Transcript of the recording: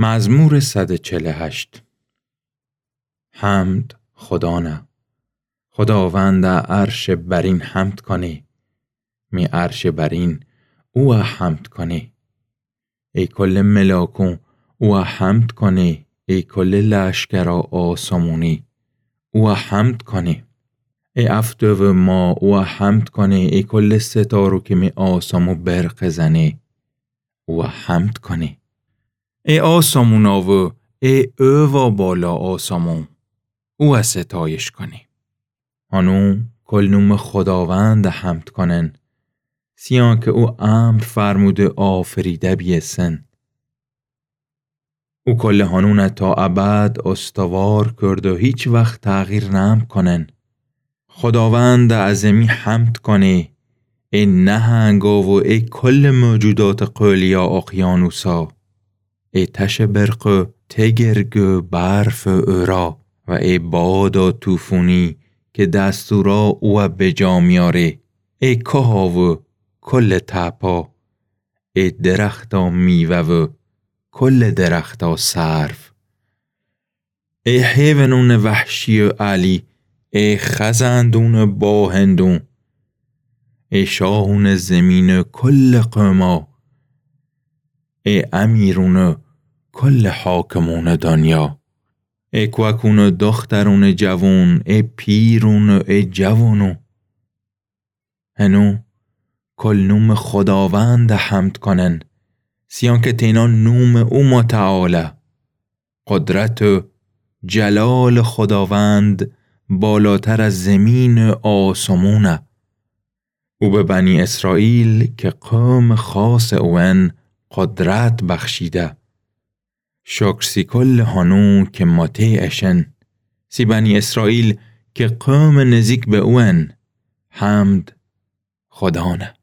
مزمور 148. حمد خدانه. خداوند عرش برین حمد کنه. می عرش برین او حمد کنه. ای کل ملاکون او حمد کنه. ای کل لشکرا آسمونی او حمد کنه. ای افتو ما او حمد کنه. ای کل ستارو که می آسمو برق زنه او حمد کنه. ای آسمون آو ای اووا بالا آسمون او ستایش کنه. هنو کل نوم خداوند حمد کنن. سیان که او امر فرموده آفریده بیسن. او کل هنون تا ابد استوار کرد و هیچ وقت تغییر نم کنن. خداوند عظمی حمد کنه. ای نهنگا و ای کل موجودات قلیا اقیانوسا. ای تش برق تگرگ برف اورا و ای بادا توفونی که دستورا او بجا میاره. ای کهاو کل تپا. ای درختا میوه و کل درختا سرف. ای حیوانون وحشی و علی. ای خزندون باهندون. ای شاهون زمین کل قوما. ای امیرون کل حاکمون دنیا. ای کوکون دخترون جوون. ای پیرون ای جوانو. هنو کل نوم خداوند حمد کنن. سیان که تینا نوم او متعالی. قدرت و جلال خداوند بالاتر از زمین آسمونه. او به بنی اسرائیل که قوم خاص اون قدرت بخشیده. شکر کل هنو که مطیعشن. سی بنی اسرائیل که قوم نزیک به اون حمد خدانه.